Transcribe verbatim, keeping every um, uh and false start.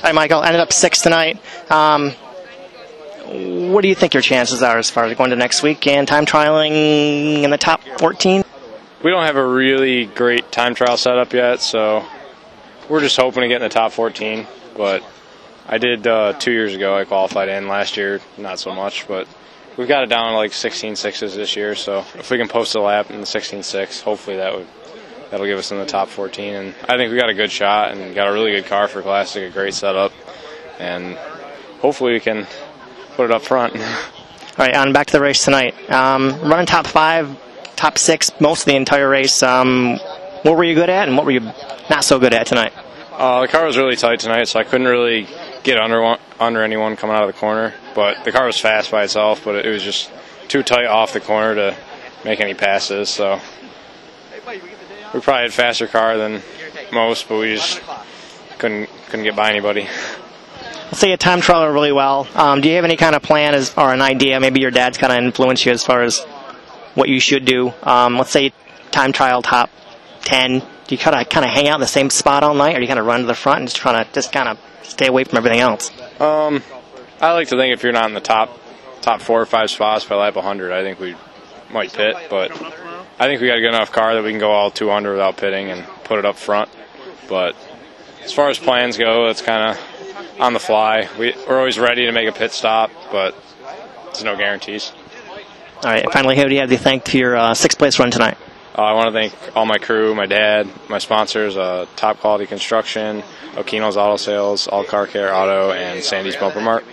Hi, Michael. Ended up sixth tonight. Um, what do you think your chances are as far as going to next week and time trialing in the top fourteen? We don't have a really great time trial set up yet, so we're just hoping to get in the top fourteen. But I did uh, two years ago. I qualified in last year, not so much, but we've got it down to like sixteen sixes this year. So if we can post a lap in the sixteen six, hopefully that would that'll give us in the top fourteen. And I think we got a good shot and got a really good car for Classic, a great setup, and hopefully we can put it up front. All right, on back to the race tonight. Um, running top five, top six, most of the entire race. Um, what were you good at, and what were you not so good at tonight? Uh, the car was really tight tonight, so I couldn't really get under one, under anyone coming out of the corner. But the car was fast by itself, but it was just too tight off the corner to make any passes. So we probably had a faster car than most, but we just couldn't couldn't get by anybody. Let's say you time trial really well. Um, do you have any kind of plan as, or an idea? Maybe your dad's kind of influenced you as far as what you should do. Um, let's say time trial top ten. Do you kind of kind of hang out in the same spot all night, or do you kind of run to the front and just try to just kind of stay away from everything else? Um, I like to think if you're not in the top top four or five spots by lap one hundred, I think we might pit. But I think we got a good enough car that we can go all two under without pitting and put it up front. But as far as plans go, it's kind of on the fly. We, we're always ready to make a pit stop, but there's no guarantees. All right, and finally, who do you have to thank to your uh, sixth place run tonight? Uh, I want to thank all my crew, my dad, my sponsors, uh, Top Quality Construction, Okino's Auto Sales, All Car Care Auto, and Sandy's Bumper Mart.